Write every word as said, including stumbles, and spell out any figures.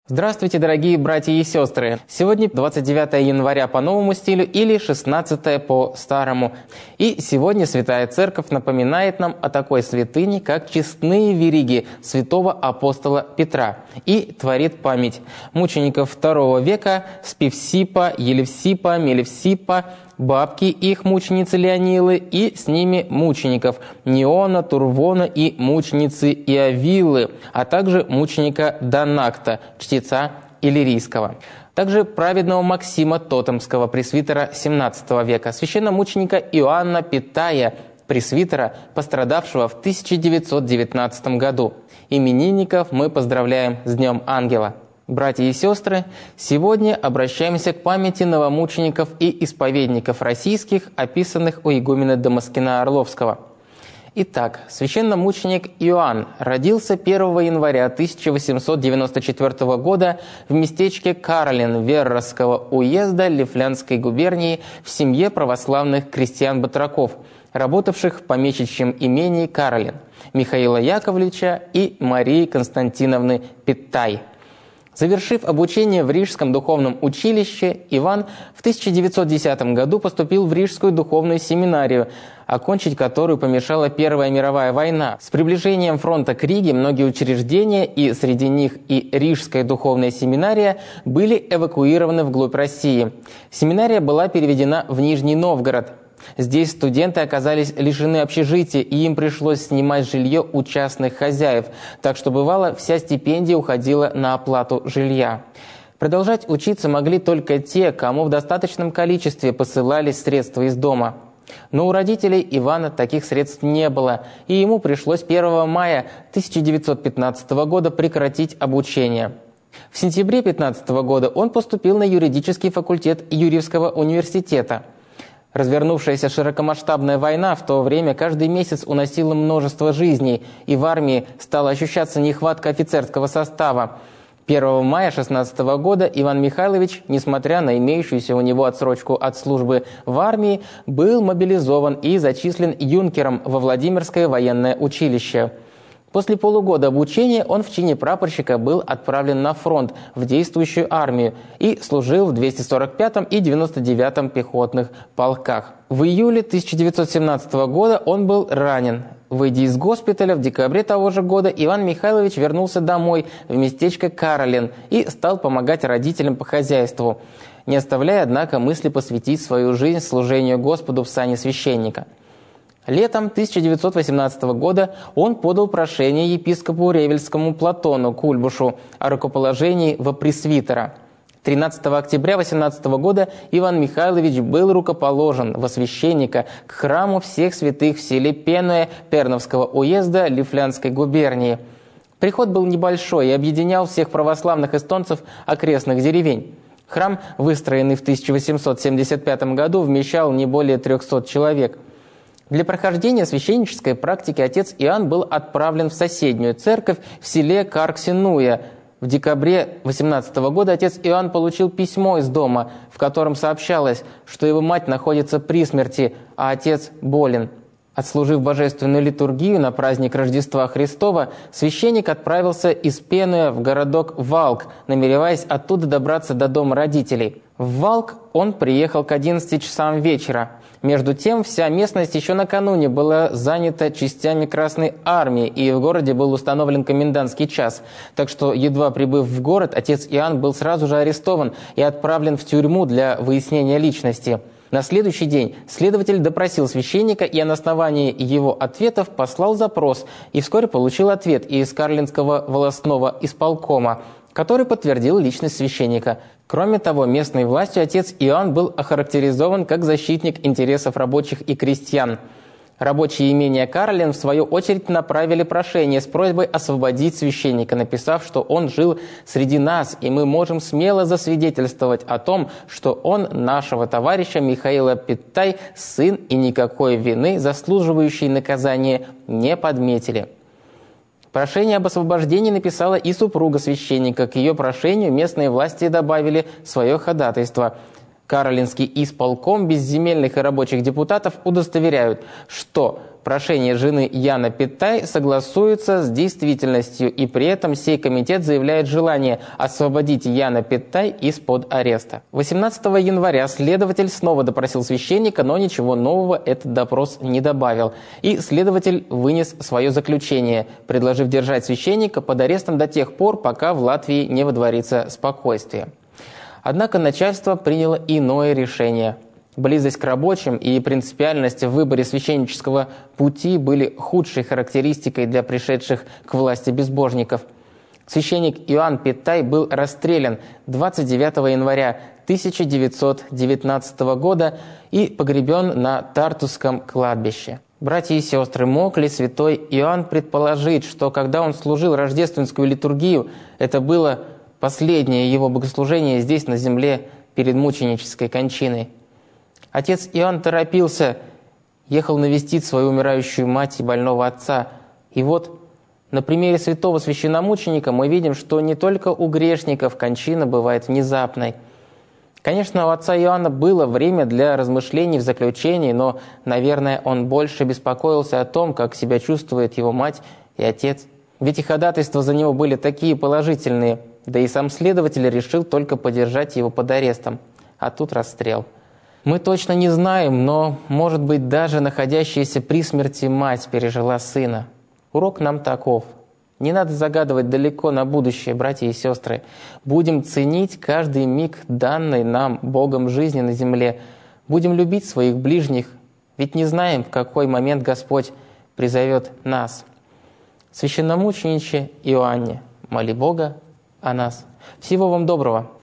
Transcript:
Здравствуйте, дорогие братья и сестры! Сегодня двадцать девятое января по новому стилю или шестнадцатое по старому. И сегодня Святая Церковь напоминает нам о такой святыне, как честные вериги святого апостола Петра, и творит память мучеников второго века Спивсипа, Елевсипа, Мелевсипа, бабки их мученицы Леонилы и с ними мучеников Неона, Турвона и мученицы Иовилы, а также мученика Донакта, чтеца Иллирийского. Также праведного Максима Тотемского, пресвитера семнадцатого века, священномученика Иоанна Питая, пресвитера, пострадавшего в тысяча девятьсот девятнадцатом году. Именинников мы поздравляем с Днем Ангела. Братья и сестры, сегодня обращаемся к памяти новомучеников и исповедников российских, описанных у игумена Дамаскина Орловского. Итак, священномученик Иоанн родился первого января тысяча восемьсот девяносто четвёртого года в местечке Каролин Верровского уезда Лифляндской губернии в семье православных крестьян-батраков, работавших в помещичьем имении Каролин, Михаила Яковлевича и Марии Константиновны Питтай. Завершив обучение в Рижском духовном училище, Иван в тысяча девятьсот десятом году поступил в Рижскую духовную семинарию, окончить которую помешала Первая мировая война. С приближением фронта к Риге многие учреждения, и среди них и Рижская духовная семинария, были эвакуированы вглубь России. Семинария была переведена в Нижний Новгород. Здесь студенты оказались лишены общежития, и им пришлось снимать жилье у частных хозяев, так что бывало, вся стипендия уходила на оплату жилья. Продолжать учиться могли только те, кому в достаточном количестве посылались средства из дома. Но у родителей Ивана таких средств не было, и ему пришлось первого мая тысяча девятьсот пятнадцатого года прекратить обучение. В сентябре пятнадцатого года он поступил на юридический факультет Юрьевского университета. Развернувшаяся широкомасштабная война в то время каждый месяц уносила множество жизней, и в армии стала ощущаться нехватка офицерского состава. первого мая шестнадцатого года Иван Михайлович, несмотря на имеющуюся у него отсрочку от службы в армии, был мобилизован и зачислен юнкером во Владимирское военное училище. После полугода обучения он в чине прапорщика был отправлен на фронт в действующую армию и служил в двухсот сорок пятом и девяносто девятом пехотных полках. В июле тысяча девятьсот семнадцатого года он был ранен. Выйдя из госпиталя в декабре того же года, Иван Михайлович вернулся домой в местечко Каролин и стал помогать родителям по хозяйству, не оставляя, однако, мысли посвятить свою жизнь служению Господу в сане священника. Летом тысяча девятьсот восемнадцатого года он подал прошение епископу Ревельскому Платону Кульбушу о рукоположении во пресвитера. тринадцатого октября восемнадцатого года Иван Михайлович был рукоположен во священника к храму всех святых в селе Пенуэ Перновского уезда Лифляндской губернии. Приход был небольшой и объединял всех православных эстонцев окрестных деревень. Храм, выстроенный в тысяча восемьсот семьдесят пятом году, вмещал не более трехсот человек. Для прохождения священнической практики отец Иоанн был отправлен в соседнюю церковь в селе Карксинуя. В декабре восемнадцатого года отец Иоанн получил письмо из дома, в котором сообщалось, что его мать находится при смерти, а отец болен. Отслужив божественную литургию на праздник Рождества Христова, священник отправился из Пенуя в городок Валк, намереваясь оттуда добраться до дома родителей. В Валк он приехал к одиннадцати часам вечера. Между тем, вся местность еще накануне была занята частями Красной Армии, и в городе был установлен комендантский час. Так что, едва прибыв в город, отец Иоанн был сразу же арестован и отправлен в тюрьму для выяснения личности. На следующий день следователь допросил священника и на основании его ответов послал запрос, и вскоре получил ответ из Карлинского волостного исполкома, который подтвердил личность священника. Кроме того, местной властью отец Иоанн был охарактеризован как защитник интересов рабочих и крестьян. Рабочие имения Каролин, в свою очередь, направили прошение с просьбой освободить священника, написав, что он жил среди нас, и мы можем смело засвидетельствовать о том, что он нашего товарища Михаила Питтай сын, и никакой вины, заслуживающей наказания, не подметили. Прошение об освобождении написала и супруга священника. К ее прошению местные власти добавили свое ходатайство. Каролинский исполком безземельных и рабочих депутатов удостоверяют, что Прошение жены Яна Питтай согласуется с действительностью, и при этом сей комитет заявляет желание освободить Яна Питтай из-под ареста. восемнадцатого января следователь снова допросил священника, но ничего нового этот допрос не добавил. И следователь вынес свое заключение, предложив держать священника под арестом до тех пор, пока в Латвии не водворится спокойствие. Однако начальство приняло иное решение. Близость к рабочим и принципиальность в выборе священнического пути были худшей характеристикой для пришедших к власти безбожников. Священник Иоанн Питтай был расстрелян двадцать девятого января тысяча девятьсот девятнадцатого года и погребен на Тартусском кладбище. Братья и сестры, мог ли святой Иоанн предположить, что когда он служил рождественскую литургию, это было последнее его богослужение здесь, на земле, перед мученической кончиной? Отец Иоанн торопился, ехал навестить свою умирающую мать и больного отца. И вот на примере святого священномученика мы видим, что не только у грешников кончина бывает внезапной. Конечно, у отца Иоанна было время для размышлений в заключении, но, наверное, он больше беспокоился о том, как себя чувствует его мать и отец. Ведь и ходатайства за него были такие положительные, да и сам следователь решил только подержать его под арестом. А тут расстрел. Мы точно не знаем, но, может быть, даже находящаяся при смерти мать пережила сына. Урок нам таков. Не надо загадывать далеко на будущее, братья и сестры. Будем ценить каждый миг данной нам Богом жизни на земле. Будем любить своих ближних, ведь не знаем, в какой момент Господь призовет нас. Священномучениче Иоанне, моли Бога о нас. Всего вам доброго!